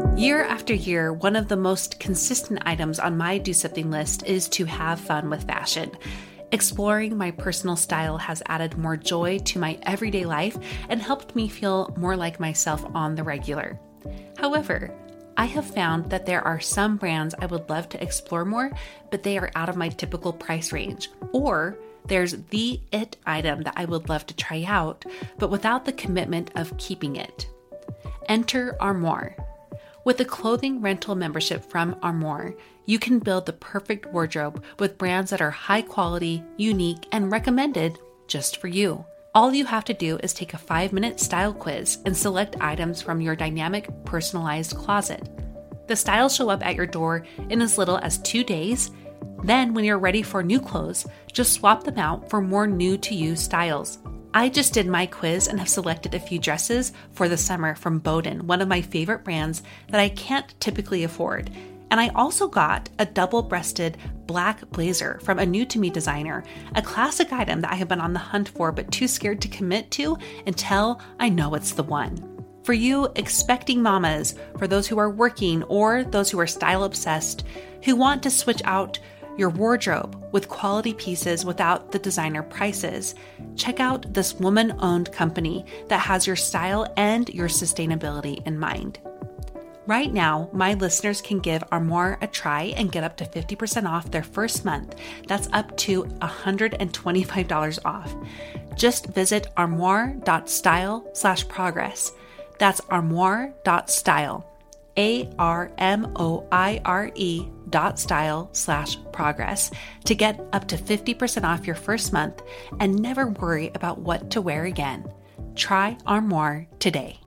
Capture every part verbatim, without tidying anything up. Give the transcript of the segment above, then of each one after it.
Year after year, one of the most consistent items on my do something list is to have fun with fashion. Exploring my personal style has added more joy to my everyday life and helped me feel more like myself on the regular. However, I have found that there are some brands I would love to explore more, but they are out of my typical price range. Or there's the it item that I would love to try out, but without the commitment of keeping it. Enter Armoire. With a clothing rental membership from Armoire, you can build the perfect wardrobe with brands that are high quality, unique, and recommended just for you. All you have to do is take a five-minute style quiz and select items from your dynamic, personalized closet. The styles show up at your door in as little as two days. Then, when you're ready for new clothes, just swap them out for more new-to-you styles. I just did my quiz and have selected a few dresses for the summer from Boden, one of my favorite brands that I can't typically afford. And I also got a double-breasted black blazer from a new-to-me designer, a classic item that I have been on the hunt for but too scared to commit to until I know it's the one. For you expecting mamas, for those who are working or those who are style-obsessed, who want to switch out your wardrobe with quality pieces without the designer prices, check out this woman-owned company that has your style and your sustainability in mind. Right now, my listeners can give Armoire a try and get up to fifty percent off their first month. That's up to one hundred twenty-five dollars off. Just visit armoire.style slash progress. That's armoire.style. A R M O I R E dot style slash progress to get up to fifty percent off your first month and never worry about what to wear again. Try Armoire today.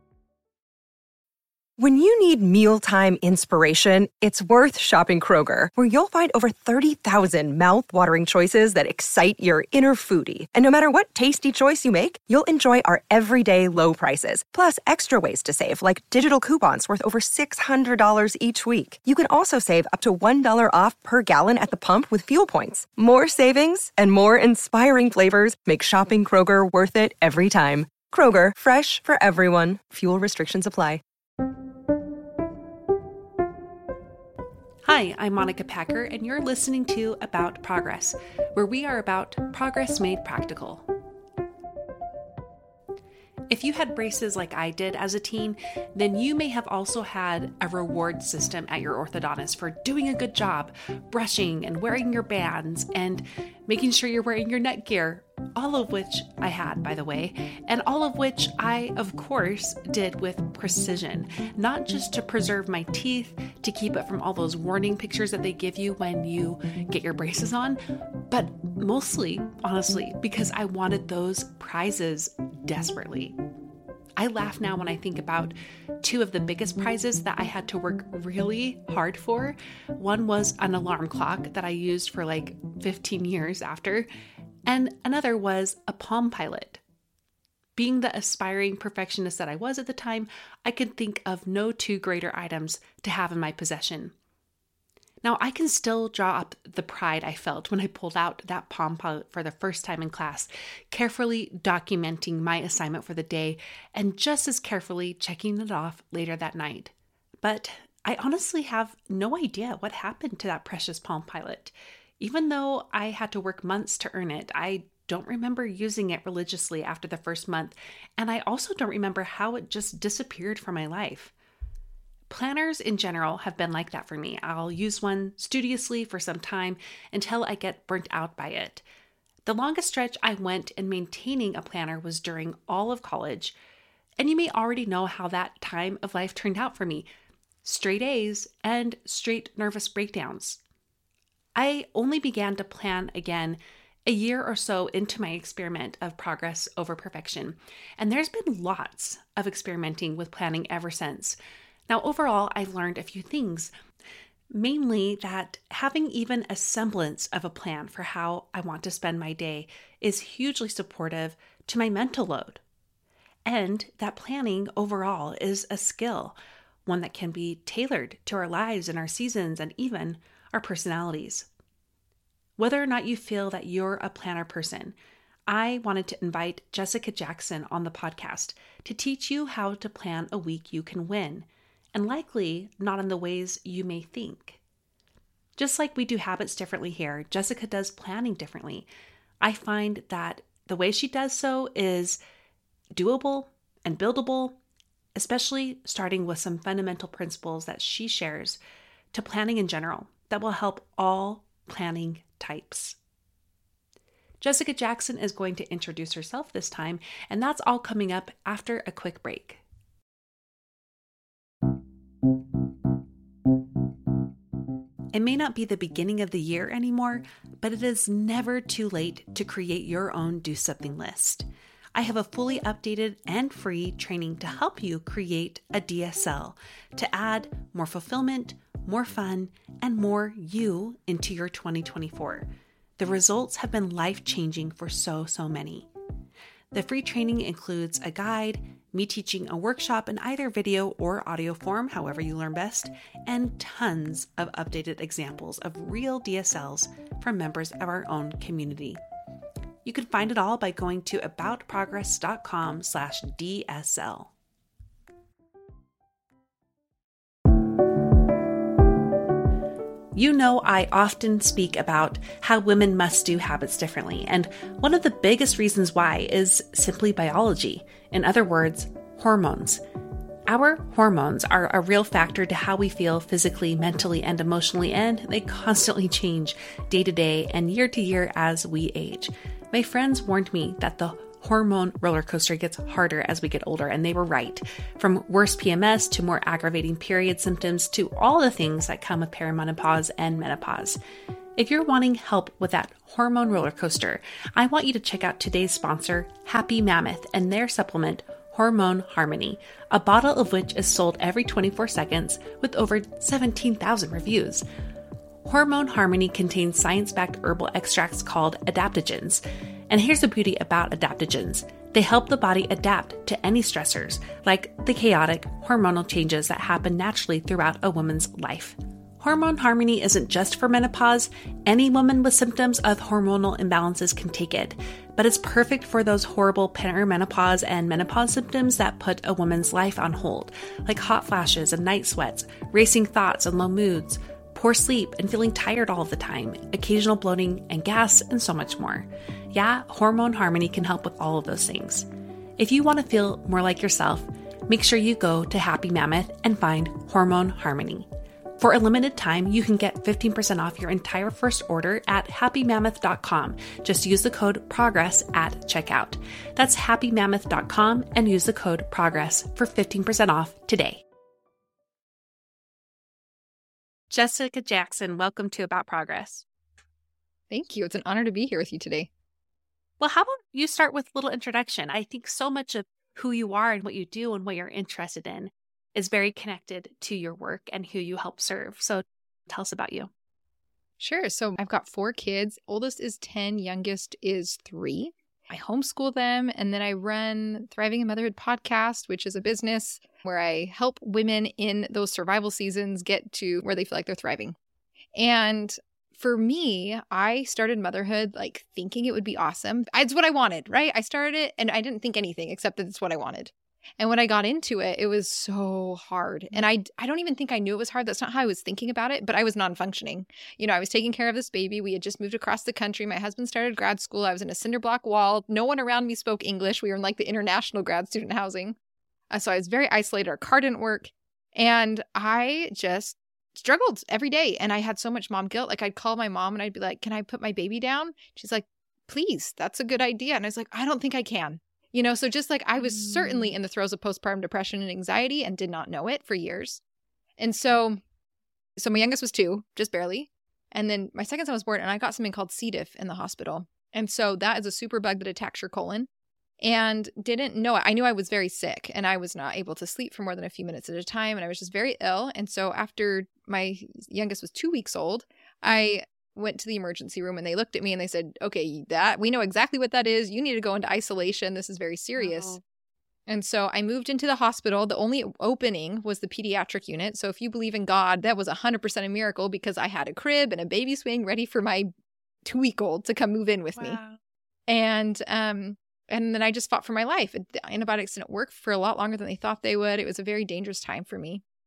When you need mealtime inspiration, it's worth shopping Kroger, where you'll find over thirty thousand mouth-watering choices that excite your inner foodie. And no matter what tasty choice you make, you'll enjoy our everyday low prices, plus extra ways to save, like digital coupons worth over six hundred dollars each week. You can also save up to one dollar off per gallon at the pump with fuel points. More savings and more inspiring flavors make shopping Kroger worth it every time. Kroger, fresh for everyone. Fuel restrictions apply. Hi, I'm Monica Packer, and you're listening to About Progress, where we are about progress made practical. If you had braces like I did as a teen, then you may have also had a reward system at your orthodontist for doing a good job, brushing and wearing your bands and making sure you're wearing your neck gear, all of which I had, by the way, and all of which I, of course, did with precision, not just to preserve my teeth, to keep it from all those warning pictures that they give you when you get your braces on, but mostly, honestly, because I wanted those prizes desperately. I laugh now when I think about two of the biggest prizes that I had to work really hard for. One was an alarm clock that I used for like fifteen years after, and another was a Palm Pilot. Being the aspiring perfectionist that I was at the time, I could think of no two greater items to have in my possession. Now, I can still draw up the pride I felt when I pulled out that Palm Pilot for the first time in class, carefully documenting my assignment for the day and just as carefully checking it off later that night. But I honestly have no idea what happened to that precious Palm Pilot. Even though I had to work months to earn it, I don't remember using it religiously after the first month, and I also don't remember how it just disappeared from my life. Planners in general have been like that for me. I'll use one studiously for some time until I get burnt out by it. The longest stretch I went in maintaining a planner was during all of college, and you may already know how that time of life turned out for me. Straight A's and straight nervous breakdowns. I only began to plan again a year or so into my experiment of progress over perfection, and there's been lots of experimenting with planning ever since. Now, overall, I've learned a few things, mainly that having even a semblance of a plan for how I want to spend my day is hugely supportive to my mental load, and that planning overall is a skill, one that can be tailored to our lives and our seasons and even our personalities. Whether or not you feel that you're a planner person, I wanted to invite Jessica Jackson on the podcast to teach you how to plan a week you can win. and likely not in the ways you may think. Just like we do habits differently here, Jessica does planning differently. I find that the way she does so is doable and buildable, especially starting with some fundamental principles that she shares to planning in general that will help all planning types. Jessica Jackson is going to introduce herself this time, and that's all coming up after a quick break. It may not be the beginning of the year anymore, but it is never too late to create your own do something list. I have a fully updated and free training to help you create a D S L to add more fulfillment, more fun, and more you into your twenty twenty-four. The results have been life-changing for so, so many. The free training includes a guide, me teaching a workshop in either video or audio form, however you learn best, and tons of updated examples of real D S Ls from members of our own community. You can find it all by going to aboutprogress.com slash DSL. You know, I often speak about how women must do habits differently, and one of the biggest reasons why is simply biology. In other words, hormones. Our hormones are a real factor to how we feel physically, mentally, and emotionally, and they constantly change day to day and year to year as we age. My friends warned me that the hormone roller coaster gets harder as we get older, and they were right. From worse P M S to more aggravating period symptoms to all the things that come with perimenopause and menopause. If you're wanting help with that hormone roller coaster, I want you to check out today's sponsor, Happy Mammoth, and their supplement, Hormone Harmony, a bottle of which is sold every twenty-four seconds with over seventeen thousand reviews. Hormone Harmony contains science-backed herbal extracts called adaptogens. And here's the beauty about adaptogens. They help the body adapt to any stressors, like the chaotic hormonal changes that happen naturally throughout a woman's life. Hormone Harmony isn't just for menopause. Any woman with symptoms of hormonal imbalances can take it, but it's perfect for those horrible perimenopause and menopause symptoms that put a woman's life on hold, like hot flashes and night sweats, racing thoughts and low moods, poor sleep and feeling tired all the time, occasional bloating and gas, and so much more. Yeah, Hormone Harmony can help with all of those things. If you want to feel more like yourself, make sure you go to Happy Mammoth and find Hormone Harmony. For a limited time, you can get fifteen percent off your entire first order at happy mammoth dot com. Just use the code PROGRESS at checkout. That's happy mammoth dot com and use the code PROGRESS for fifteen percent off today. Jessica Jackson, welcome to About Progress. Thank you. It's an honor to be here with you today. Well, how about you start with a little introduction? I think so much of who you are and what you do and what you're interested in is very connected to your work and who you help serve. So tell us about you. Sure. So I've got four kids. Oldest is ten, youngest is three. I homeschool them, and then I run Thriving in Motherhood podcast, which is a business where I help women in those survival seasons get to where they feel like they're thriving. And for me, I started motherhood like thinking it would be awesome. It's what I wanted, right? I started it and I didn't think anything except that it's what I wanted. And when I got into it, it was so hard. And I, I don't even think I knew it was hard. That's not how I was thinking about it, but I was non-functioning. You know, I was taking care of this baby. We had just moved across the country. My husband started grad school. I was in a cinder block wall. No one around me spoke English. We were in like the international grad student housing. Uh, so I was very isolated. Our car didn't work. And I just struggled every day. And I had so much mom guilt. Like I'd call my mom and I'd be like, can I put my baby down? She's like, please, that's a good idea. And I was like, I don't think I can. You know, so just like I was mm. certainly in the throes of postpartum depression and anxiety and did not know it for years. And so, so my youngest was two, just barely. And then my second son was born and I got something called C. diff in the hospital. And so that is a super bug that attacks your colon, and didn't know it. I knew I was very sick and I was not able to sleep for more than a few minutes at a time. And I was just very ill. And so after my youngest was two weeks old, I went to the emergency room and they looked at me and they said, okay, that we know exactly what that is. You need to go into isolation. This is very serious. Oh. And so I moved into the hospital. The only opening was the pediatric unit. So if you believe in God, that was one hundred percent a miracle because I had a crib and a baby swing ready for my two-week-old to come move in with wow. me. And um, and then I just fought for my life. The antibiotics didn't work for a lot longer than they thought they would. It was a very dangerous time for me.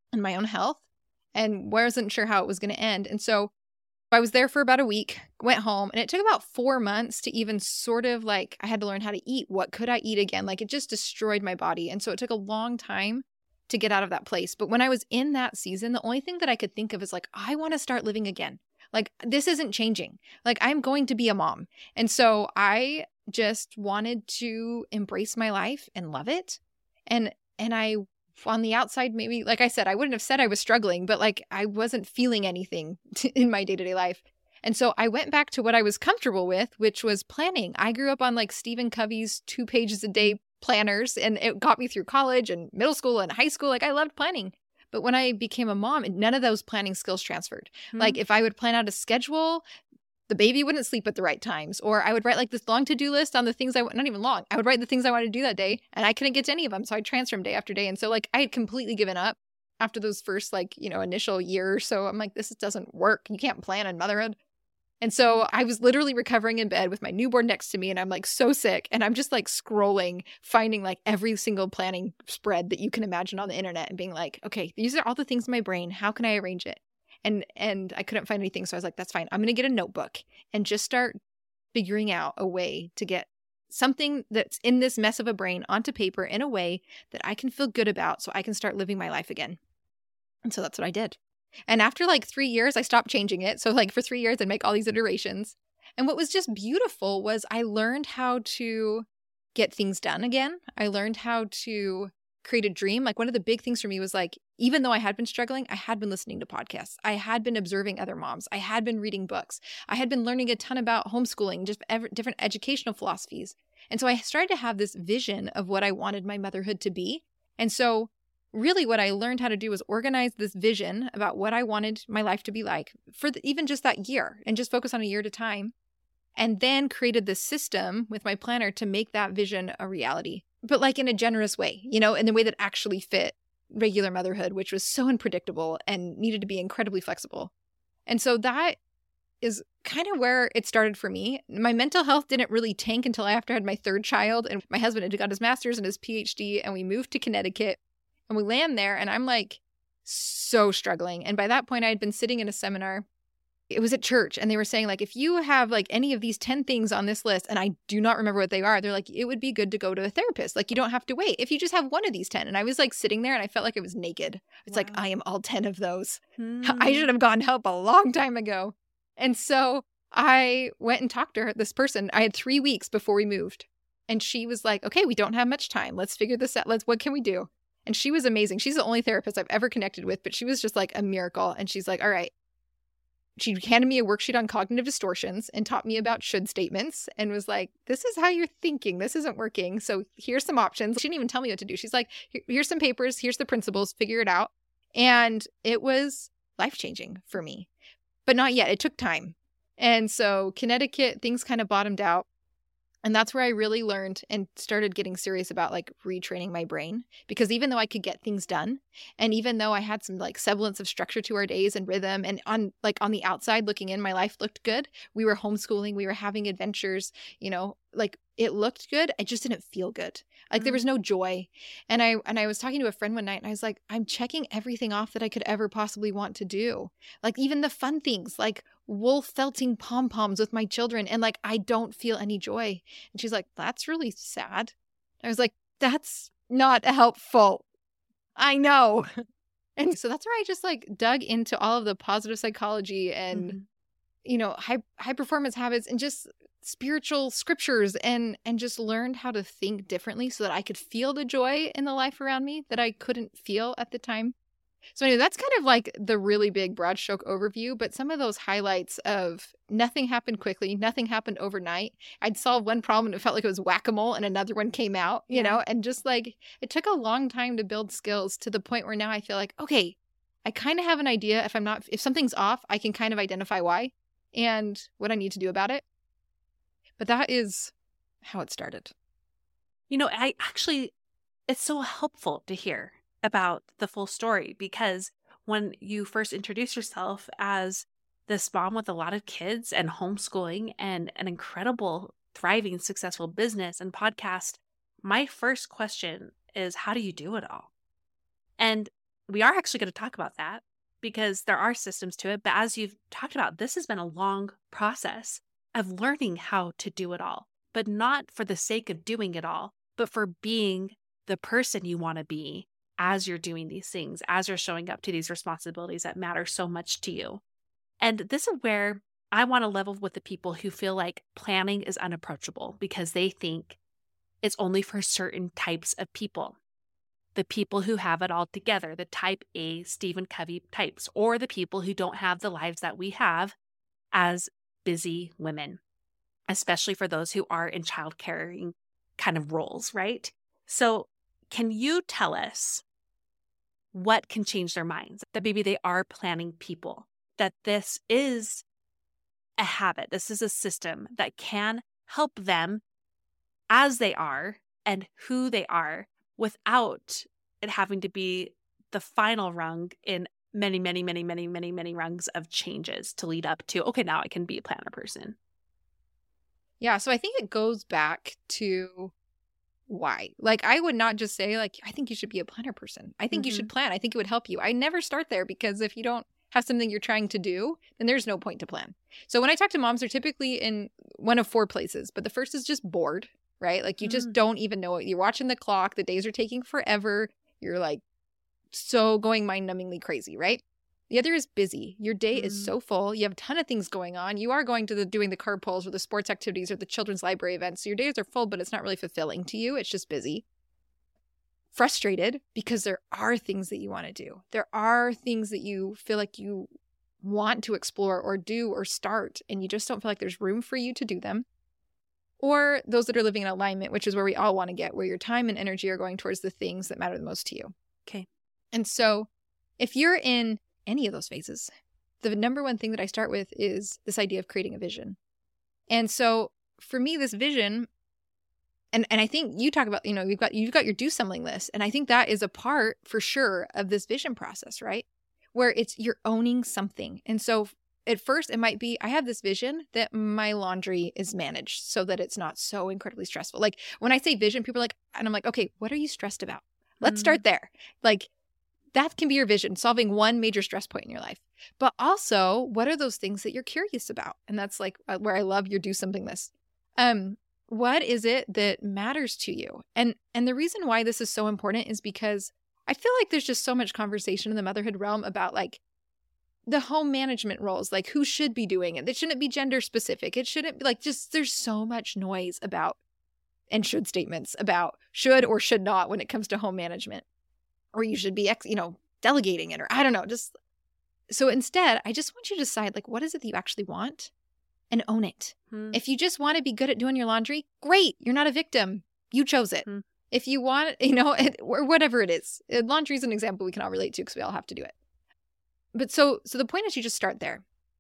and my own health and wasn't sure how it was going to end. And so I was there for about a week, went home, and it took about four months to even sort of like, I had to learn how to eat. What could I eat again? Like it just destroyed my body. And so it took a long time to get out of that place. But when I was in that season, the only thing that I could think of is like, I want to start living again. Like this isn't changing. Like I'm going to be a mom. And so I just wanted to embrace my life and love it. And, and I, on the outside, maybe, like I said, I wouldn't have said I was struggling, but like I wasn't feeling anything in my day-to-day life. And so I went back to what I was comfortable with, which was planning. I grew up on like Stephen Covey's two pages a day planners, and it got me through college and middle school and high school. Like I loved planning. But when I became a mom, none of those planning skills transferred. Mm-hmm. Like if I would plan out a schedule, the baby wouldn't sleep at the right times. Or I would write like this long to-do list on the things I, not even long, I would write the things I wanted to do that day, and I couldn't get to any of them. So I'd transfer them day after day. And so like I had completely given up after those first like, you know, initial year or so. I'm like, this doesn't work. You can't plan on motherhood. And so I was literally recovering in bed with my newborn next to me, and I'm like so sick. And I'm just like scrolling, finding like every single planning spread that you can imagine on the internet and being like, okay, these are all the things in my brain. How can I arrange it? And and I couldn't find anything. So I was like, that's fine. I'm going to get a notebook and just start figuring out a way to get something that's in this mess of a brain onto paper in a way that I can feel good about so I can start living my life again. And so that's what I did. And after like three years, I stopped changing it. So like for three years, I'd make all these iterations. And what was just beautiful was I learned how to get things done again. I learned how to create a dream. Like one of the big things for me was like, even though I had been struggling, I had been listening to podcasts. I had been observing other moms. I had been reading books. I had been learning a ton about homeschooling, just ev- different educational philosophies. And so I started to have this vision of what I wanted my motherhood to be. And so really what I learned how to do was organize this vision about what I wanted my life to be like for the, even just that year, and just focus on a year at a time. And then created this system with my planner to make that vision a reality, but like in a generous way, you know, in the way that actually fit regular motherhood, which was so unpredictable and needed to be incredibly flexible. And so that is kind of where it started for me. My mental health didn't really tank until after I had my third child, and my husband had got his master's and his P H D, and we moved to Connecticut, and we land there, and I'm like so struggling. And by that point I had been sitting in a seminar. It was at church, and they were saying like, if you have like any of these ten things on this list, and I do not remember what they are, they're like, it would be good to go to a therapist. Like you don't have to wait if you just have one of these ten. And I was like sitting there and I felt like I was naked. It's wow. Like, I am all ten of those. Hmm. I should have gotten help a long time ago. And so I went and talked to her, this person. I had three weeks before we moved. And she was like, okay, we don't have much time. Let's figure this out. Let's, what can we do? And she was amazing. She's the only therapist I've ever connected with, but she was just like a miracle. And she's like, all right. She handed me a worksheet on cognitive distortions and taught me about should statements and was like, this is how you're thinking. This isn't working. So here's some options. She didn't even tell me what to do. She's like, here's some papers. Here's the principles. Figure it out. And it was life-changing for me, but not yet. It took time. And so Connecticut, things kind of bottomed out. And that's where I really learned and started getting serious about like retraining my brain, because even though I could get things done, and even though I had some like semblance of structure to our days and rhythm, and on like on the outside looking in, my life looked good. We were homeschooling, we were having adventures, you know, like it looked good. I just didn't feel good. Like there was no joy. And I and I was talking to a friend one night, and I was like, I'm checking everything off that I could ever possibly want to do. Like even the fun things, like wolf felting pom-poms with my children, and like I don't feel any joy. And she's like, that's really sad. I was like, that's not helpful. I know. And so that's where I just like dug into all of the positive psychology and mm-hmm. you know, high high performance habits and just spiritual scriptures, and and just learned how to think differently so that I could feel the joy in the life around me that I couldn't feel at the time. So anyway, that's kind of like the really big broad stroke overview, but some of those highlights of nothing happened quickly, nothing happened overnight. I'd solve one problem and it felt like it was whack-a-mole, and another one came out, you yeah. know, and just like it took a long time to build skills to the point where now I feel like, okay, I kind of have an idea. If I'm not, if something's off, I can kind of identify why and what I need to do about it. But that is how it started. You know, I actually, it's so helpful to hear about the full story, because when you first introduce yourself as this mom with a lot of kids and homeschooling and an incredible, thriving, successful business and podcast, my first question is, how do you do it all? And we are actually going to talk about that because there are systems to it. But as you've talked about, this has been a long process of learning how to do it all, but not for the sake of doing it all, but for being the person you want to be as you're doing these things, as you're showing up to these responsibilities that matter so much to you. And this is where I want to level with the people who feel like planning is unapproachable because they think it's only for certain types of people. The people who have it all together, the type A Stephen Covey types, or the people who don't have the lives that we have as busy women, especially for those who are in childcaring kind of roles, right? So can you tell us what can change their minds? That maybe they are planning people, that this is a habit, this is a system that can help them as they are and who they are without it having to be the final rung in many, many, many, many, many, many rungs of changes to lead up to, okay, now I can be a planner person. Yeah, so I think it goes back to why. Like, I would not just say, like, I think you should be a planner person. I think mm-hmm. you should plan. I think it would help you. I never start there because if you don't have something you're trying to do, then there's no point to plan. So when I talk to moms, they're typically in one of four places. But the first is just bored, right? Like, you mm-hmm. just don't even know it. You're watching the clock. The days are taking forever. You're like so going mind-numbingly crazy, right? The other is busy. Your day mm-hmm. is so full. You have a ton of things going on. You are going to the doing the carb pulls or the sports activities or the children's library events. So your days are full, but it's not really fulfilling to you. It's just busy. Frustrated because there are things that you want to do. There are things that you feel like you want to explore or do or start, and you just don't feel like there's room for you to do them. Or those that are living in alignment, which is where we all want to get, where your time and energy are going towards the things that matter the most to you. Okay. And so if you're in any of those phases, the number one thing that I start with is this idea of creating a vision. And so for me, this vision, and, and I think you talk about, you know, you've got, you've got your do something list. And I think that is a part for sure of this vision process, right? Where it's, you're owning something. And so at first it might be, I have this vision that my laundry is managed so that it's not so incredibly stressful. Like when I say vision, people are like, and I'm like, okay, what are you stressed about? Let's mm-hmm. start there. Like, that can be your vision, solving one major stress point in your life. But also, what are those things that you're curious about? And that's like where I love your do something list. Um, what is it that matters to you? And and the reason why this is so important is because I feel like there's just so much conversation in the motherhood realm about like the home management roles, like who should be doing it. It shouldn't be gender specific. It shouldn't be like just there's so much noise about and should statements about should or should not when it comes to home management. Or you should be, you know, delegating it, or I don't know, just so instead, I just want you to decide, like, what is it that you actually want and own it. Hmm. If you just want to be good at doing your laundry, great. You're not a victim. You chose it. Hmm. If you want, you know, it, or whatever it is, laundry is an example we can all relate to because we all have to do it. But so, so the point is you just start there.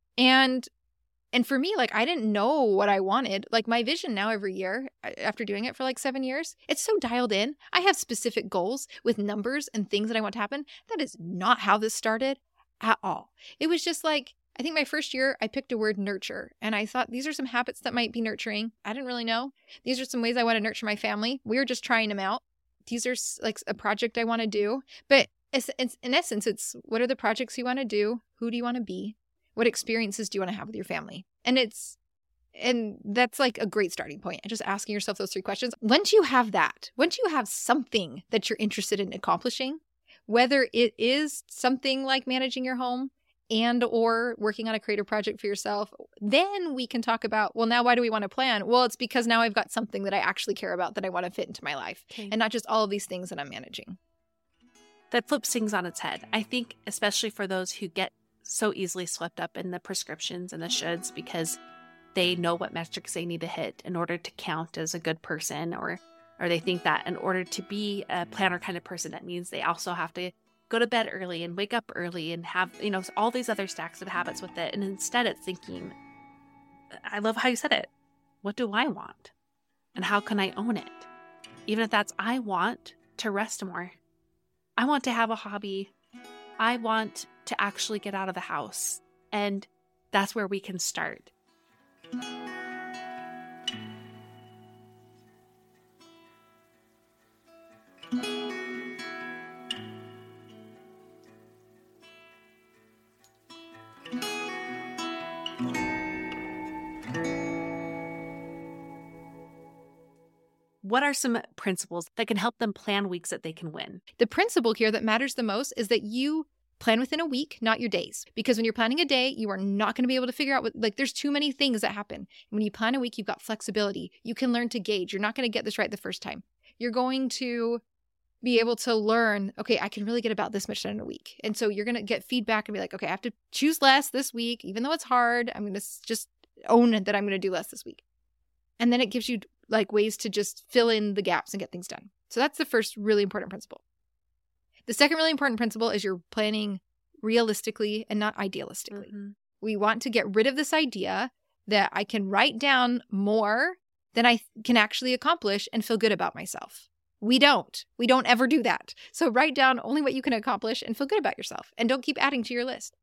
And And for me, like, I didn't know what I wanted. Like, my vision now every year, after doing it for like seven years, it's so dialed in. I have specific goals with numbers and things that I want to happen. That is not how this started at all. It was just like, I think my first year, I picked a word nurture. And I thought, these are some habits that might be nurturing. I didn't really know. These are some ways I want to nurture my family. We were just trying them out. These are like a project I want to do. But it's, it's, in essence, it's what are the projects you want to do? Who do you want to be? What experiences do you want to have with your family? And it's, and that's like a great starting point. And just asking yourself those three questions. Once you have that, once you have something that you're interested in accomplishing, whether it is something like managing your home and or working on a creative project for yourself, then we can talk about, well, now why do we want to plan? Well, it's because now I've got something that I actually care about that I want to fit into my life, okay, and not just all of these things that I'm managing. That flips things on its head. I think especially for those who get so easily swept up in the prescriptions and the shoulds because they know what metrics they need to hit in order to count as a good person, or or they think that in order to be a planner kind of person, that means they also have to go to bed early and wake up early and have, you know, all these other stacks of habits with it. And instead it's thinking, I love how you said it. What do I want? And how can I own it? Even if that's, I want to rest more. I want to have a hobby. I want to actually get out of the house. And that's where we can start. what are some principles that can help them plan weeks that they can win? The principle here that matters the most is that you plan within a week, not your days. Because when you're planning a day, you are not going to be able to figure out what, like, there's too many things that happen. When you plan a week, you've got flexibility. You can learn to gauge. You're not going to get this right the first time. You're going to be able to learn, okay, I can really get about this much done in a week. And so you're going to get feedback and be like, okay, I have to choose less this week. Even though it's hard, I'm going to just own that I'm going to do less this week. And then it gives you like ways to just fill in the gaps and get things done. So that's the first really important principle. The second really important principle is you're planning realistically and not idealistically. Mm-hmm. We want to get rid of this idea that I can write down more than I can actually accomplish and feel good about myself. We don't. We don't ever do that. So write down only what you can accomplish and feel good about yourself. And don't keep adding to your list.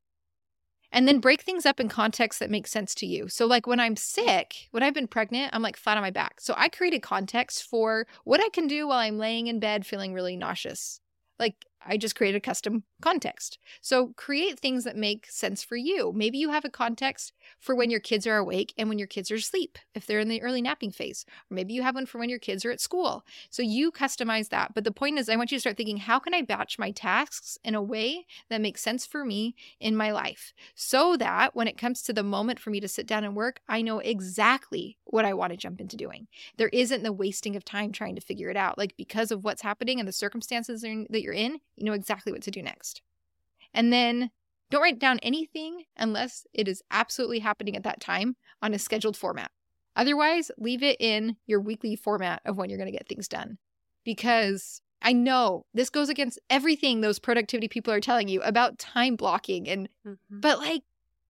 And then break things up in contexts that make sense to you. So like when I'm sick, when I've been pregnant, I'm like flat on my back. So I created context for what I can do while I'm laying in bed feeling really nauseous. Like I just created a custom context. So create things that make sense for you. Maybe you have a context for when your kids are awake and when your kids are asleep, if they're in the early napping phase. Or maybe you have one for when your kids are at school. So you customize that. But the point is, I want you to start thinking, how can I batch my tasks in a way that makes sense for me in my life? So that when it comes to the moment for me to sit down and work, I know exactly what I want to jump into doing. There isn't the wasting of time trying to figure it out. Like because of what's happening and the circumstances that you're in, you know exactly what to do next. And then don't write down anything unless it is absolutely happening at that time on a scheduled format. Otherwise, leave it in your weekly format of when you're going to get things done. Because I know this goes against everything those productivity people are telling you about time blocking. And mm-hmm. But like,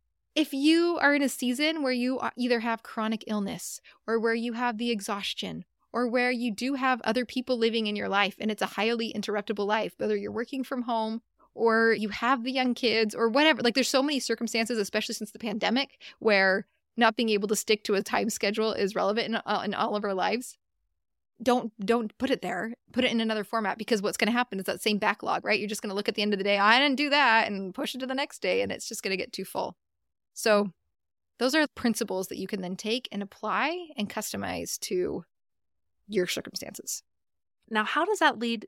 if you are in a season where you either have chronic illness or where you have the exhaustion or where you do have other people living in your life and it's a highly interruptible life, whether you're working from home or you have the young kids or whatever. Like there's so many circumstances, especially since the pandemic, where not being able to stick to a time schedule is relevant in, uh, in all of our lives. Don't don't put it there. Put it in another format, because what's going to happen is that same backlog, right? You're just going to look at the end of the day, I didn't do that, and push it to the next day, and it's just going to get too full. So those are principles that you can then take and apply and customize to your circumstances. Now, how does that lead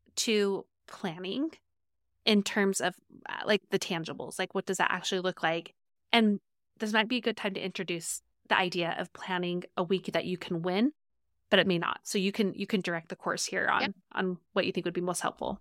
to planning in terms of uh, like the tangibles? Like, what does that actually look like? And this might be a good time to introduce the idea of planning a week that you can win, but it may not. So you can you can direct the course here on, yep. on what you think would be most helpful.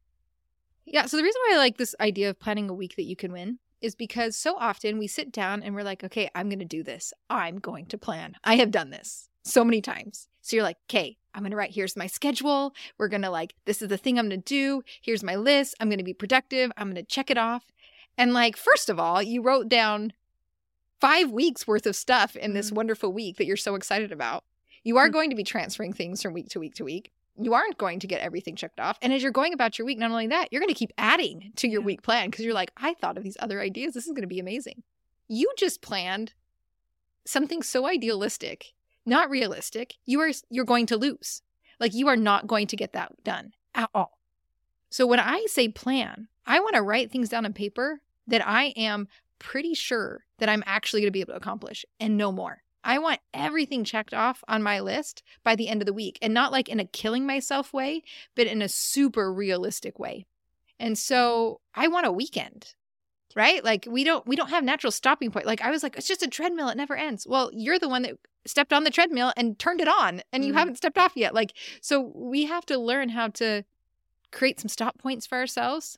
Yeah. So the reason why I like this idea of planning a week that you can win is because so often we sit down and we're like, okay, I'm going to do this. I'm going to plan. I have done this so many times. So you're like, okay, I'm going to write, here's my schedule. We're going to like, this is the thing I'm going to do. Here's my list. I'm going to be productive. I'm going to check it off. And like, first of all, you wrote down five weeks worth of stuff in this wonderful week that you're so excited about. You are going to be transferring things from week to week to week. You aren't going to get everything checked off. And as you're going about your week, not only that, you're going to keep adding to your week plan because you're like, I thought of these other ideas. This is going to be amazing. You just planned something so idealistic, not realistic. You are, you're going to lose. Like you are not going to get that done at all. So when I say plan, I want to write things down on paper that I am pretty sure that I'm actually going to be able to accomplish and no more. I want everything checked off on my list by the end of the week, and not like in a killing myself way, but in a super realistic way. And so I want a weekend, right? Like we don't, we don't have natural stopping point. Like I was like, it's just a treadmill. It never ends. Well, you're the one that stepped on the treadmill and turned it on and you mm-hmm. haven't stepped off yet. Like, so we have to learn how to create some stop points for ourselves.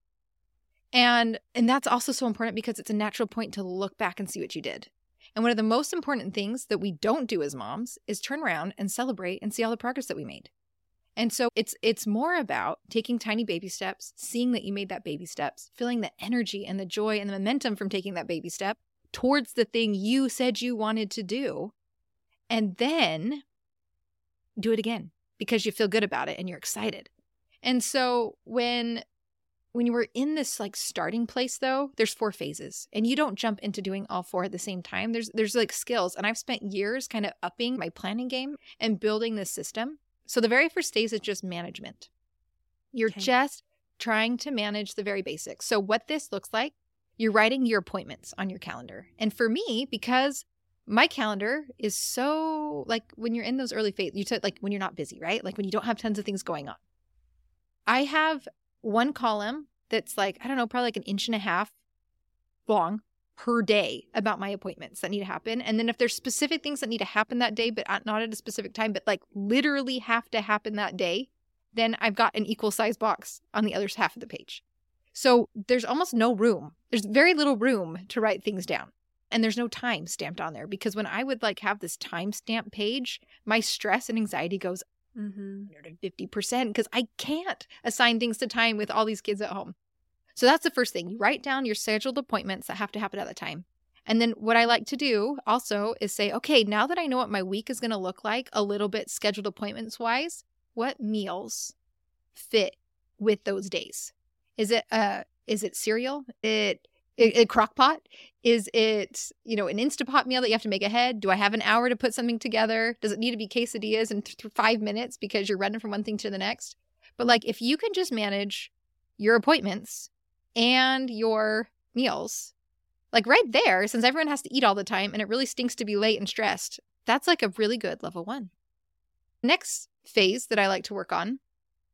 And, and that's also so important because it's a natural point to look back and see what you did. And one of the most important things that we don't do as moms is turn around and celebrate and see all the progress that we made. And so it's it's more about taking tiny baby steps, seeing that you made that baby steps, feeling the energy and the joy and the momentum from taking that baby step towards the thing you said you wanted to do, and then do it again because you feel good about it and you're excited. And so when When you were in this like starting place though, there's four phases and you don't jump into doing all four at the same time. There's there's like skills, and I've spent years kind of upping my planning game and building this system. So the very first phase is just management. You're okay. just trying to manage the very basics. So what this looks like, you're writing your appointments on your calendar. And for me, because my calendar is so you, like when you're in those early phase, you said like when you're not busy, right? Like when you don't have tons of things going on. I have one column that's like, I don't know, probably like an inch and a half long per day about my appointments that need to happen. And then if there's specific things that need to happen that day, but not at a specific time, but like literally have to happen that day, then I've got an equal size box on the other half of the page. So there's almost no room. There's very little room to write things down. And there's no time stamped on there, because when I would like have this time stamp page, my stress and anxiety goes mm-hmm. one hundred fifty percent because I can't assign things to time with all these kids at home. So that's the first thing. You write down your scheduled appointments that have to happen at the time. And then what I like to do also is say, okay, now that I know what my week is going to look like a little bit scheduled appointments wise, what meals fit with those days? Is it uh is it cereal? It a crock pot? Is it, you know, an Instapot meal that you have to make ahead? Do I have an hour to put something together? Does it need to be quesadillas in th- five minutes because you're running from one thing to the next? But like, if you can just manage your appointments and your meals, like right there, since everyone has to eat all the time and it really stinks to be late and stressed, that's like a really good level one. Next phase that I like to work on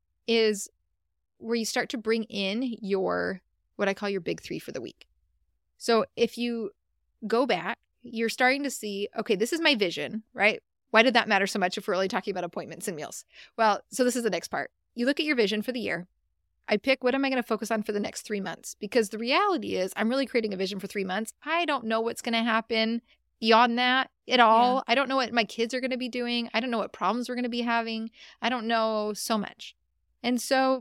is where you start to bring in your, what I call your big three for the week. So if you go back, you're starting to see, okay, this is my vision, right? Why did that matter so much if we're only talking about appointments and meals? Well, so this is the next part. You look at your vision for the year. I pick, what am I going to focus on for the next three months? Because the reality is I'm really creating a vision for three months. I don't know what's going to happen beyond that at all. Yeah. I don't know what my kids are going to be doing. I don't know what problems we're going to be having. I don't know so much. And so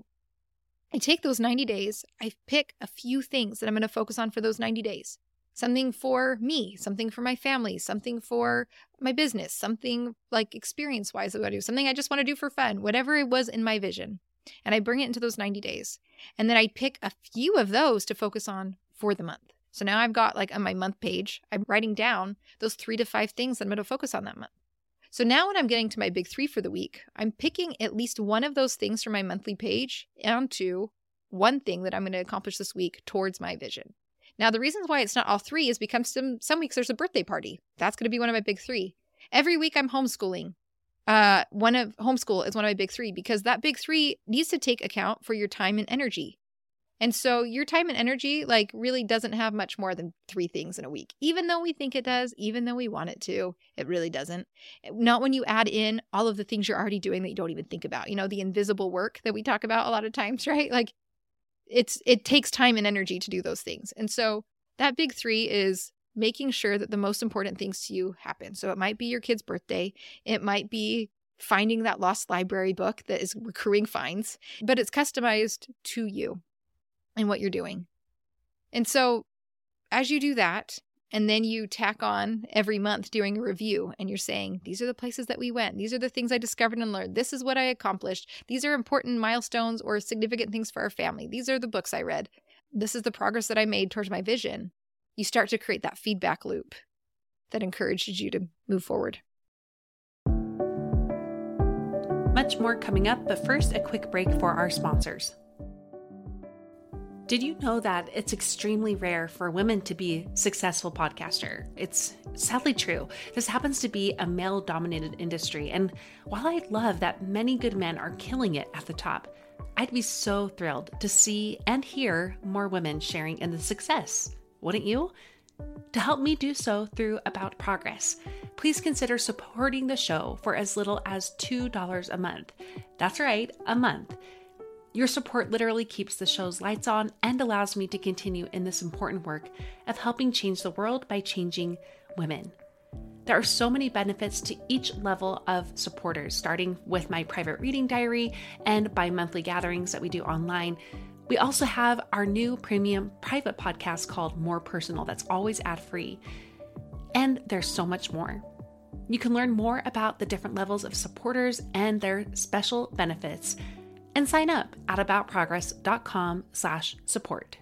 I take those ninety days, I pick a few things that I'm going to focus on for those ninety days. Something for me, something for my family, something for my business, something like experience-wise that I do, something I just want to do for fun, whatever it was in my vision. And I bring it into those ninety days. And then I pick a few of those to focus on for the month. So now I've got like on my month page, I'm writing down those three to five things that I'm going to focus on that month. So now when I'm getting to my big three for the week, I'm picking at least one of those things from my monthly page onto one thing that I'm going to accomplish this week towards my vision. Now, the reasons why it's not all three is because some, some weeks there's a birthday party. That's going to be one of my big three. Every week I'm homeschooling. Uh, one of homeschool is one of my big three because that big three needs to take account for your time and energy. And so your time and energy like really doesn't have much more than three things in a week. Even though we think it does, even though we want it to, it really doesn't. Not when you add in all of the things you're already doing that you don't even think about. You know, the invisible work that we talk about a lot of times, right? Like it's it takes time and energy to do those things. And so that big three is making sure that the most important things to you happen. So it might be your kid's birthday. It might be finding that lost library book that is recurring finds, but it's customized to you and what you're doing. And so as you do that, and then you tack on every month during a review and you're saying, these are the places that we went. These are the things I discovered and learned. This is what I accomplished. These are important milestones or significant things for our family. These are the books I read. This is the progress that I made towards my vision. You start to create that feedback loop that encourages you to move forward. Much more coming up, but first a quick break for our sponsors. Did you know that it's extremely rare for women to be a successful podcaster? It's sadly true. This happens to be a male-dominated industry, and while I love that many good men are killing it at the top, I'd be so thrilled to see and hear more women sharing in the success. Wouldn't you? To help me do so through About Progress, please consider supporting the show for as little as two dollars a month. That's right, a month. Your support literally keeps the show's lights on and allows me to continue in this important work of helping change the world by changing women. There are so many benefits to each level of supporters, starting with my private reading diary and by monthly gatherings that we do online. We also have our new premium private podcast called More Personal that's always ad-free. And there's so much more. You can learn more about the different levels of supporters and their special benefits and sign up at aboutprogress.com slash support.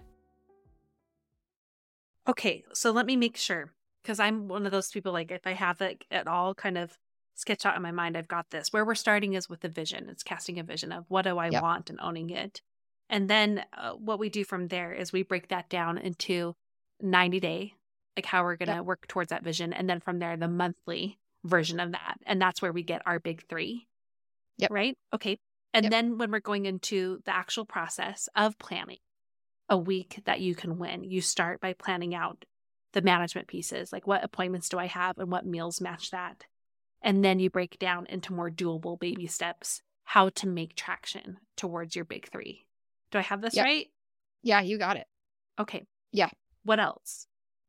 Okay, so let me make sure, because I'm one of those people, like if I have it at all kind of sketched out in my mind, I've got this. Where we're starting is with a vision. It's casting a vision of what do I yep. want and owning it. And then uh, what we do from there is we break that down into ninety day, like how we're going to yep. work towards that vision. And then from there, the monthly version of that. And that's where we get our big three. Yep. Right? Okay. And Yep. then when we're going into the actual process of planning a week that you can win, you start by planning out the management pieces, like what appointments do I have and what meals match that. And then you break down into more doable baby steps, how to make traction towards your big three. Do I have this Yep. right? Yeah, you got it. Okay. Yeah. What else?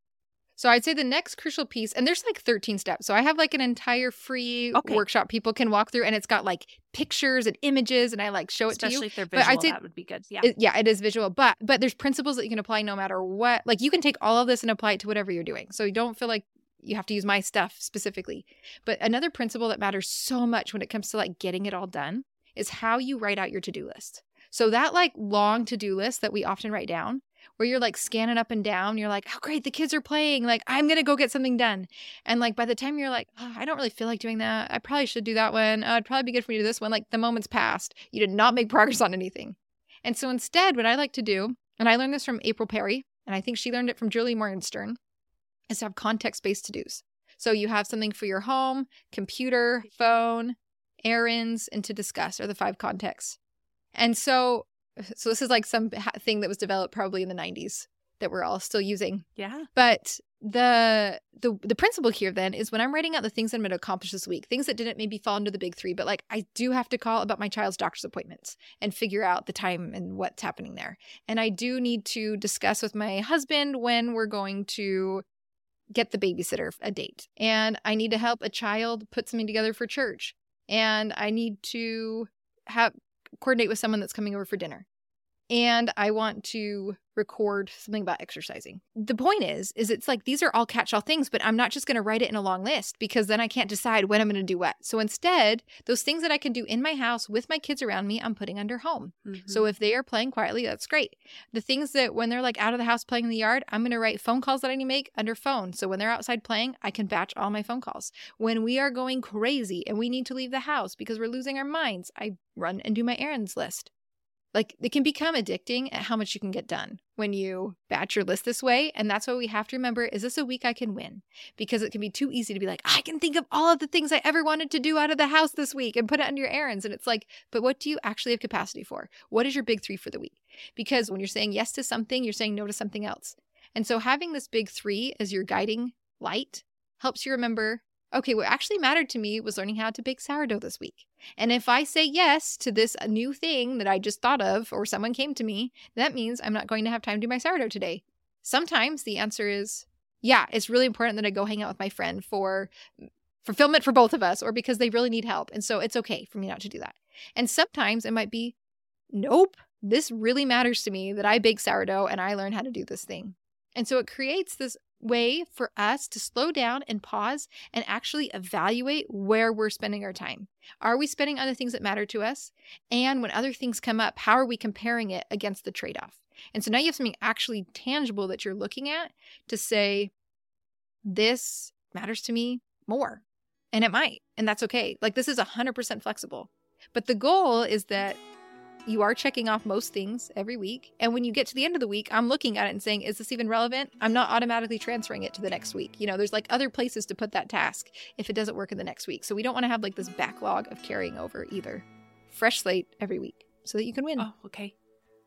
So I'd say the next crucial piece, and there's like thirteen steps. So I have like an entire free Okay. workshop people can walk through, and it's got like pictures and images, and I like show it to you. Especially if they're But I'd visual, say- that would be good. Yeah. It- yeah, it is visual, but but there's principles that you can apply no matter what. Like you can take all of this and apply it to whatever you're doing. So you don't feel like you have to use my stuff specifically. But another principle that matters so much when it comes to like getting it all done is how you write out your to-do list. So that like long to-do list that we often write down, where you're like scanning up and down, you're like, oh great, the kids are playing, like I'm gonna go get something done. And like by the time you're like, oh, I don't really feel like doing that, I probably should do that one, oh, it'd probably be good for me to do this one, like the moment's passed, you did not make progress on anything. And so instead, what I like to do, and I learned this from April Perry, and I think she learned it from Julie Morgenstern, is to have context-based to-dos. So you have something for your home, computer, phone, errands, and to discuss are the five contexts. And so, so this is like some ha- thing that was developed probably in the nineties that we're all still using. Yeah. But the the the principle here then is when I'm writing out the things I'm going to accomplish this week, things that didn't maybe fall into the big three, but like I do have to call about my child's doctor's appointments and figure out the time and what's happening there. And I do need to discuss with my husband when we're going to get the babysitter a date. And I need to help a child put something together for church. And I need to have coordinate with someone that's coming over for dinner. And I want to record something about exercising. The point is, is it's like these are all catch-all things, but I'm not just going to write it in a long list because then I can't decide when I'm going to do what. So instead, those things that I can do in my house with my kids around me, I'm putting under home. Mm-hmm. So if they are playing quietly, that's great. The things that when they're like out of the house playing in the yard, I'm going to write phone calls that I need to make under phone. So when they're outside playing, I can batch all my phone calls. When we are going crazy and we need to leave the house because we're losing our minds, I run and do my errands list. Like it can become addicting at how much you can get done when you batch your list this way. And that's why we have to remember, is this a week I can win? Because it can be too easy to be like, I can think of all of the things I ever wanted to do out of the house this week and put it on your errands. And it's like, but what do you actually have capacity for? What is your big three for the week? Because when you're saying yes to something, you're saying no to something else. And so having this big three as your guiding light helps you remember, okay, what actually mattered to me was learning how to bake sourdough this week. And if I say yes to this new thing that I just thought of or someone came to me, that means I'm not going to have time to do my sourdough today. Sometimes the answer is, yeah, it's really important that I go hang out with my friend for fulfillment for both of us or because they really need help. And so it's okay for me not to do that. And sometimes it might be, nope, this really matters to me that I bake sourdough and I learn how to do this thing. And so it creates this way for us to slow down and pause and actually evaluate where we're spending our time. Are we spending on the things that matter to us? And when other things come up, how are we comparing it against the trade-off? And so now you have something actually tangible that you're looking at to say, this matters to me more. And it might, and that's okay. Like this is one hundred percent flexible. But the goal is that you are checking off most things every week. And when you get to the end of the week, I'm looking at it and saying, is this even relevant? I'm not automatically transferring it to the next week. You know, there's like other places to put that task if it doesn't work in the next week. So we don't want to have like this backlog of carrying over either. Fresh slate every week so that you can win. Oh, okay.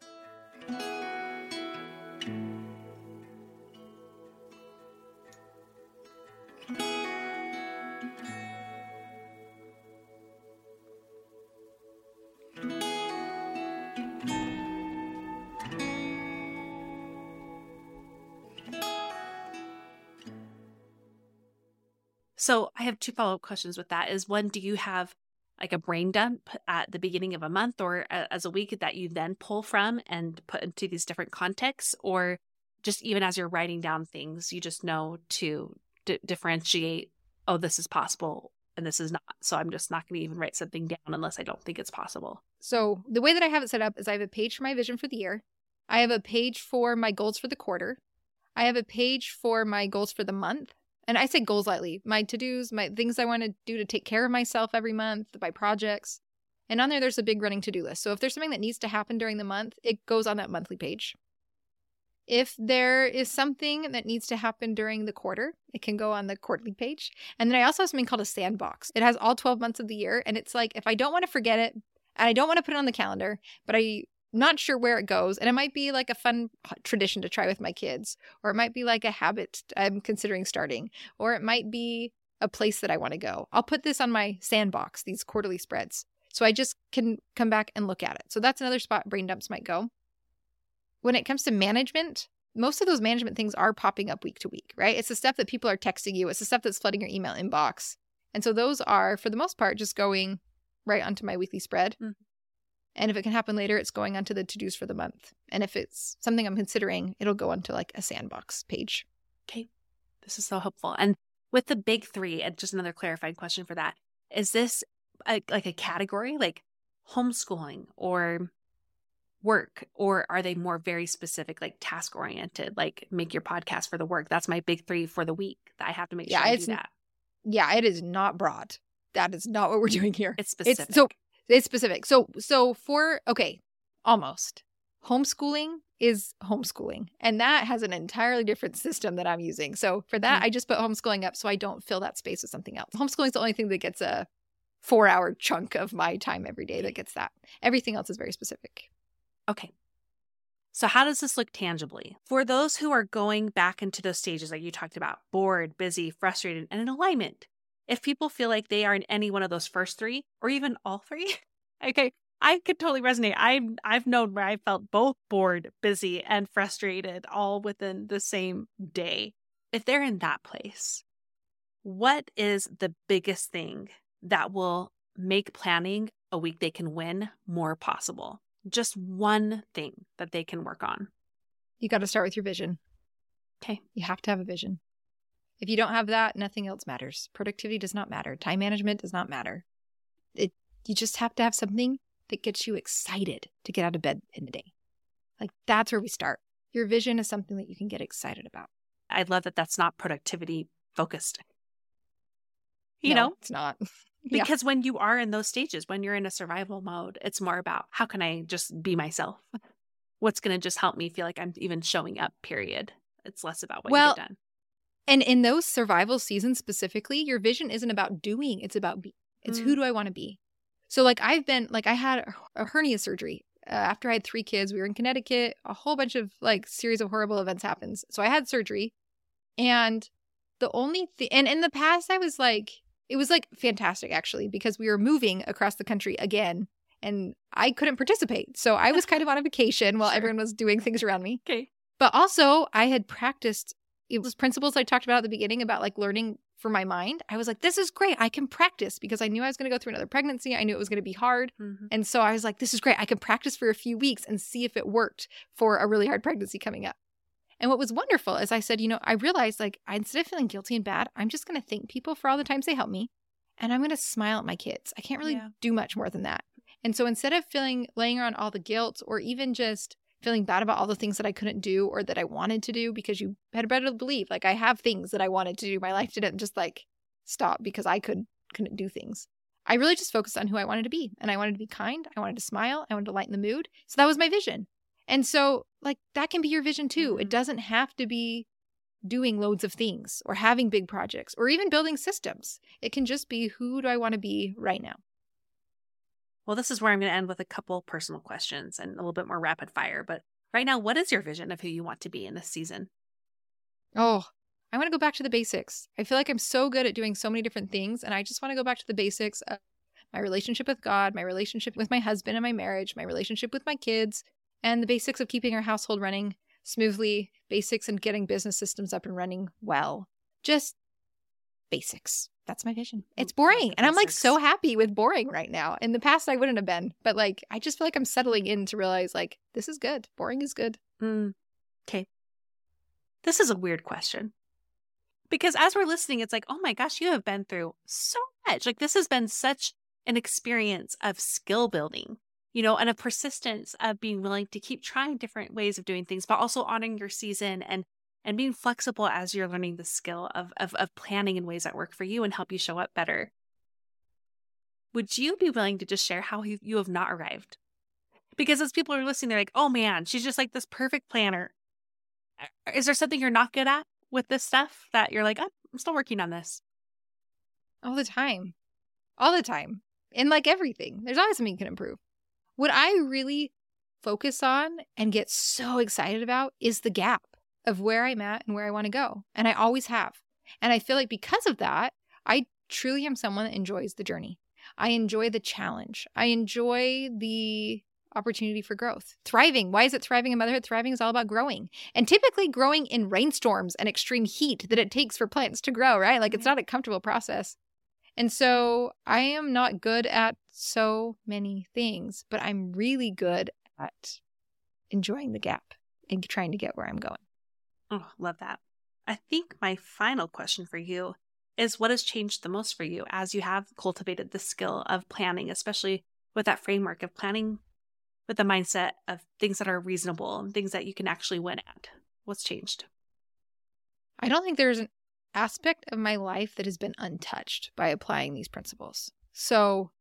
So I have two follow-up questions with that. Is one, do you have like a brain dump at the beginning of a month or a, as a week that you then pull from and put into these different contexts? Or just even as you're writing down things, you just know to d- differentiate, oh, this is possible and this is not. So I'm just not going to even write something down unless I don't think it's possible. So the way that I have it set up is I have a page for my vision for the year. I have a page for my goals for the quarter. I have a page for my goals for the month. And I say goals lightly, my to-dos, my things I want to do to take care of myself every month, my projects. And on there, there's a big running to-do list. So if there's something that needs to happen during the month, it goes on that monthly page. If there is something that needs to happen during the quarter, it can go on the quarterly page. And then I also have something called a sandbox. It has all twelve months of the year. And it's like, if I don't want to forget it, and I don't want to put it on the calendar, but I'm not sure where it goes. And it might be like a fun tradition to try with my kids, or it might be like a habit I'm considering starting, or it might be a place that I want to go. I'll put this on my sandbox, these quarterly spreads. So I just can come back and look at it. So that's another spot brain dumps might go. When it comes to management, most of those management things are popping up week to week, right? It's the stuff that people are texting you. It's the stuff that's flooding your email inbox. And so those are, for the most part, just going right onto my weekly spread. Mm-hmm. And if it can happen later, it's going onto the to-dos for the month. And if it's something I'm considering, it'll go onto like a sandbox page. Okay. This is so helpful. And with the big three, and just another clarifying question for that, is this a, like a category, like homeschooling or work, or are they more very specific, like task oriented, like make your podcast for the work? That's my big three for the week that I have to make yeah, sure I it's, do that. Yeah, it is not broad. That is not what we're doing here. It's specific. It's, so it's specific. So so for, okay, almost. Homeschooling is homeschooling. And that has an entirely different system that I'm using. So for that, mm-hmm. I just put homeschooling up so I don't fill that space with something else. Homeschooling is the only thing that gets a four hour chunk of my time every day that gets that. Everything else is very specific. Okay. So how does this look tangibly? For those who are going back into those stages like you talked about, bored, busy, frustrated, and in alignment, if people feel like they are in any one of those first three, or even all three, okay, I could totally resonate. I, I've known where I felt both bored, busy, and frustrated all within the same day. If they're in that place, what is the biggest thing that will make planning a week they can win more possible? Just one thing that they can work on. You got to start with your vision. Okay. You have to have a vision. If you don't have that, nothing else matters. Productivity does not matter. Time management does not matter. It, you just have to have something that gets you excited to get out of bed in the day. Like, that's where we start. Your vision is something that you can get excited about. I love that that's not productivity focused. You no, know? It's not. Because yeah. when you are in those stages, when you're in a survival mode, it's more about how can I just be myself? What's going to just help me feel like I'm even showing up, period. It's less about what well, you've done. And in those survival seasons specifically, your vision isn't about doing. It's about being. It's mm. who do I want to be? So like I've been, like I had a hernia surgery. Uh, after I had three kids, we were in Connecticut. A whole bunch of like series of horrible events happens. So I had surgery. And the only thing, and in the past I was like, it was like fantastic actually, because we were moving across the country again and I couldn't participate. So I was kind of on a vacation while sure. everyone was doing things around me. Okay. But also I had practiced, it was principles I talked about at the beginning about like learning for my mind. I was like, this is great. I can practice because I knew I was going to go through another pregnancy. I knew it was going to be hard. Mm-hmm. And so I was like, this is great. I can practice for a few weeks and see if it worked for a really hard pregnancy coming up. And what was wonderful is I said, you know, I realized like I, instead of feeling guilty and bad, I'm just going to thank people for all the times they helped me. And I'm going to smile at my kids. I can't really yeah. do much more than that. And so instead of feeling, laying around all the guilt or even just feeling bad about all the things that I couldn't do or that I wanted to do, because you had better believe, like I have things that I wanted to do. My life didn't just like stop because I could, couldn't do things. I really just focused on who I wanted to be. And I wanted to be kind. I wanted to smile. I wanted to lighten the mood. So that was my vision. And so like that can be your vision too. Mm-hmm. It doesn't have to be doing loads of things or having big projects or even building systems. It can just be, who do I want to be right now? Well, this is where I'm going to end with a couple personal questions and a little bit more rapid fire. But right now, what is your vision of who you want to be in this season? Oh, I want to go back to the basics. I feel like I'm so good at doing so many different things. And I just want to go back to the basics of my relationship with God, my relationship with my husband and my marriage, my relationship with my kids, and the basics of keeping our household running smoothly, basics and getting business systems up and running well. Just basics. That's my vision. It's boring. And I'm like so happy with boring right now. In the past, I wouldn't have been. But like, I just feel like I'm settling in to realize like, this is good. Boring is good. Mm. Okay. This is a weird question. Because as we're listening, it's like, oh my gosh, you have been through so much. Like this has been such an experience of skill building, you know, and a persistence of being willing to keep trying different ways of doing things, but also honoring your season and and being flexible as you're learning the skill of, of, of planning in ways that work for you and help you show up better. Would you be willing to just share how you, you have not arrived? Because as people are listening, they're like, oh man, she's just like this perfect planner. Is there something you're not good at with this stuff that you're like, oh, I'm still working on this? All the time. All the time. And like everything, there's always something you can improve. What I really focus on and get so excited about is the gap of where I'm at and where I want to go. And I always have. And I feel like because of that, I truly am someone that enjoys the journey. I enjoy the challenge. I enjoy the opportunity for growth. Thriving. Why is it thriving in motherhood? Thriving is all about growing. And typically growing in rainstorms and extreme heat that it takes for plants to grow, right? Like it's not a comfortable process. And so I am not good at so many things, but I'm really good at enjoying the gap and trying to get where I'm going. Oh, love that. I think my final question for you is what has changed the most for you as you have cultivated the skill of planning, especially with that framework of planning with the mindset of things that are reasonable and things that you can actually win at? What's changed? I don't think there's an aspect of my life that has been untouched by applying these principles. So,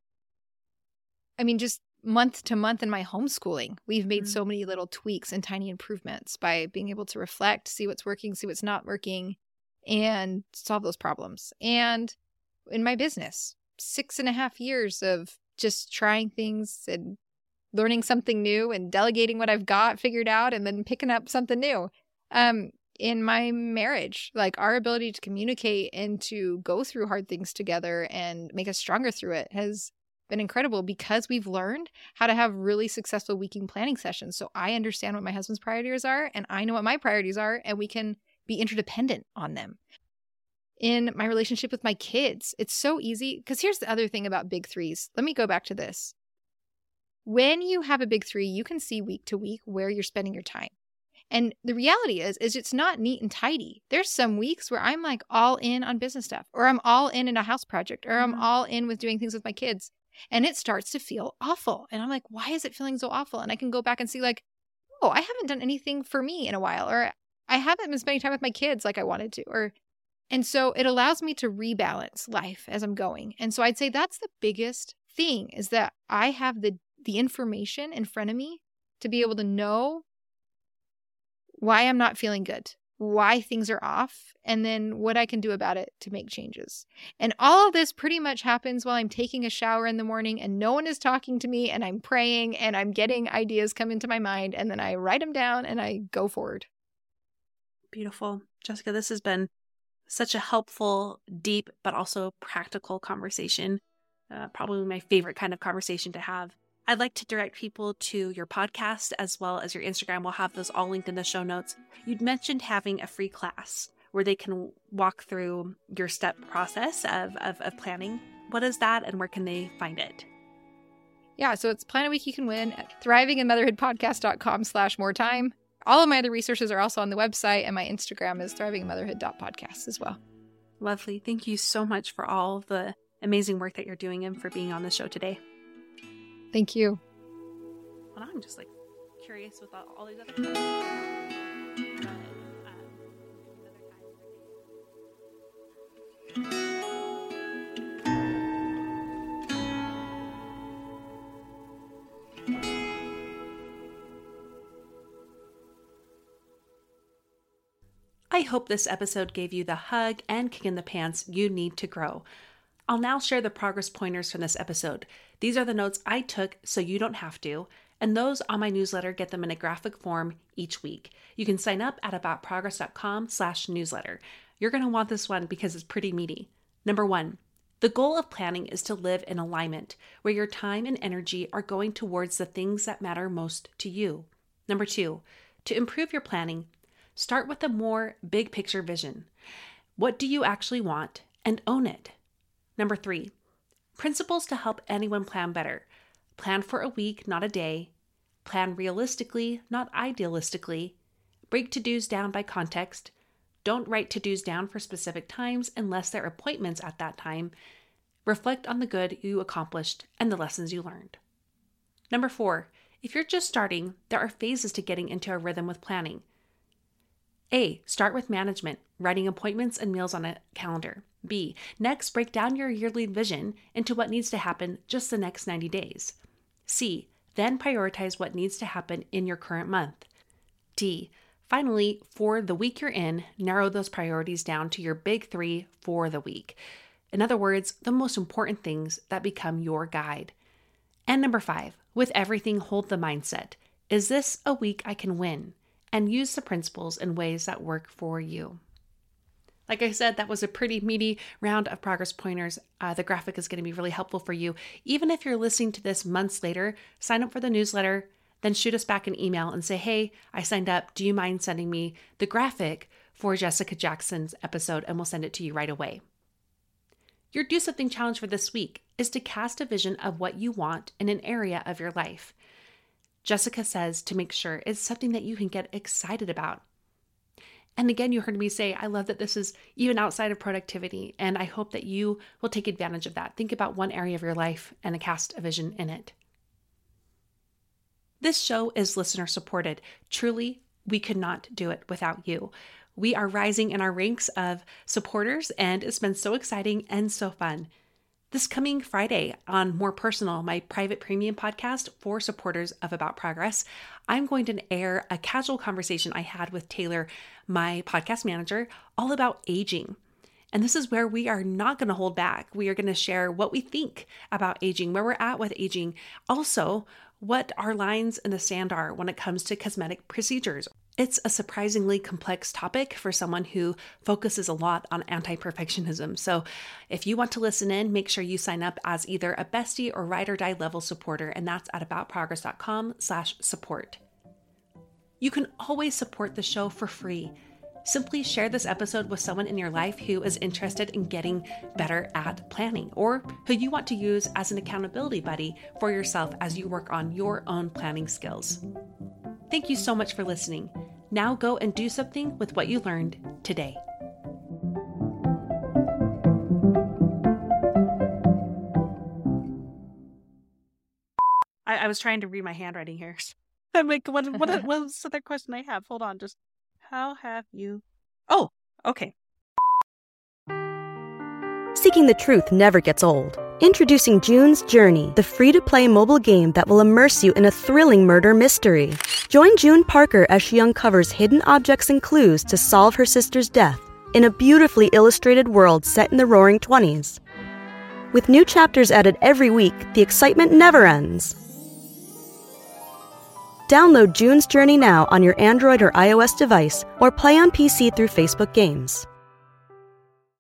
I mean, just month to month in my homeschooling, we've made mm-hmm. so many little tweaks and tiny improvements by being able to reflect, see what's working, see what's not working, and solve those problems. And in my business, six and a half years of just trying things and learning something new and delegating what I've got figured out and then picking up something new. Um, in my marriage, like our ability to communicate and to go through hard things together and make us stronger through it has been incredible because we've learned how to have really successful weekend planning sessions. So I understand what my husband's priorities are and I know what my priorities are, and we can be interdependent on them. In my relationship with my kids, it's so easy because here's the other thing about big threes. Let me go back to this. When you have a big three, you can see week to week where you're spending your time. And the reality is, is it's not neat and tidy. There's some weeks where I'm like all in on business stuff, or I'm all in in a house project, or I'm all in with doing things with my kids. And it starts to feel awful. And I'm like, why is it feeling so awful? And I can go back and see like, oh, I haven't done anything for me in a while, or I haven't been spending time with my kids like I wanted to, or, and so it allows me to rebalance life as I'm going. And so I'd say that's the biggest thing, is that I have the, the information in front of me to be able to know why I'm not feeling good, why things are off, and then what I can do about it to make changes. And all of this pretty much happens while I'm taking a shower in the morning and no one is talking to me and I'm praying and I'm getting ideas come into my mind and then I write them down and I go forward. Beautiful. Jessica, this has been such a helpful, deep, but also practical conversation. Uh, probably my favorite kind of conversation to have. I'd like to direct people to your podcast as well as your Instagram. We'll have those all linked in the show notes. You'd mentioned having a free class where they can walk through your step process of, of, of planning. What is that and where can they find it? Yeah, so it's Plan a Week You Can Win at thrivinginmotherhoodpodcast.com slash more time. All of my other resources are also on the website, and my Instagram is thrivinginmotherhood.podcast as well. Lovely. Thank you so much for all the amazing work that you're doing and for being on the show today. Thank you. Well, I'm just like curious with all, all these other questions. But, um, another time. I hope this episode gave you the hug and kick in the pants you need to grow. I'll now share the progress pointers from this episode. These are the notes I took so you don't have to, and those on my newsletter get them in a graphic form each week. You can sign up at aboutprogress.com slash newsletter. You're going to want this one because it's pretty meaty. Number one, the goal of planning is to live in alignment, where your time and energy are going towards the things that matter most to you. Number two, to improve your planning, start with a more big picture vision. What do you actually want, and own it? Number three, principles to help anyone plan better. Plan for a week, not a day. Plan realistically, not idealistically. Break to-dos down by context. Don't write to-dos down for specific times unless they're appointments at that time. Reflect on the good you accomplished and the lessons you learned. Number four, if you're just starting, there are phases to getting into a rhythm with planning. A, start with management, writing appointments and meals on a calendar. B, next break down your yearly vision into what needs to happen just the next ninety days. C, then prioritize what needs to happen in your current month. D, Finally, for the week you're in, narrow those priorities down to your big three for the week. In other words, the most important things that become your guide. And number five, with everything, hold the mindset. Is this a week I can win? And use the principles in ways that work for you. Like I said, that was a pretty meaty round of progress pointers. Uh, the graphic is going to be really helpful for you. Even if you're listening to this months later, sign up for the newsletter, then shoot us back an email and say, hey, I signed up. Do you mind sending me the graphic for Jessica Jackson's episode? And we'll send it to you right away. Your Do Something challenge for this week is to cast a vision of what you want in an area of your life. Jessica says to make sure it's something that you can get excited about. And again, you heard me say, I love that this is even outside of productivity, and I hope that you will take advantage of that. Think about one area of your life and cast a vision in it. This show is listener supported. Truly, we could not do it without you. We are rising in our ranks of supporters, and it's been so exciting and so fun. This coming Friday on More Personal, my private premium podcast for supporters of About Progress, I'm going to air a casual conversation I had with Taylor, my podcast manager, all about aging. And this is where we are not going to hold back. We are going to share what we think about aging, where we're at with aging, also what our lines in the sand are when it comes to cosmetic procedures. It's a surprisingly complex topic for someone who focuses a lot on anti-perfectionism. So if you want to listen in, make sure you sign up as either a bestie or ride or die level supporter, and that's at aboutprogress.com slash support. You can always support the show for free. Simply share this episode with someone in your life who is interested in getting better at planning, or who you want to use as an accountability buddy for yourself as you work on your own planning skills. Thank you so much for listening. Now go and do something with what you learned today. I, I was trying to read my handwriting here. I'm like, what, what, what was the other question I have? Hold on, just how have you? Oh, okay. Seeking the truth never gets old. Introducing June's Journey, the free-to-play mobile game that will immerse you in a thrilling murder mystery. Join June Parker as she uncovers hidden objects and clues to solve her sister's death in a beautifully illustrated world set in the Roaring Twenties. With new chapters added every week, the excitement never ends. Download June's Journey now on your Android or iOS device, or play on P C through Facebook Games.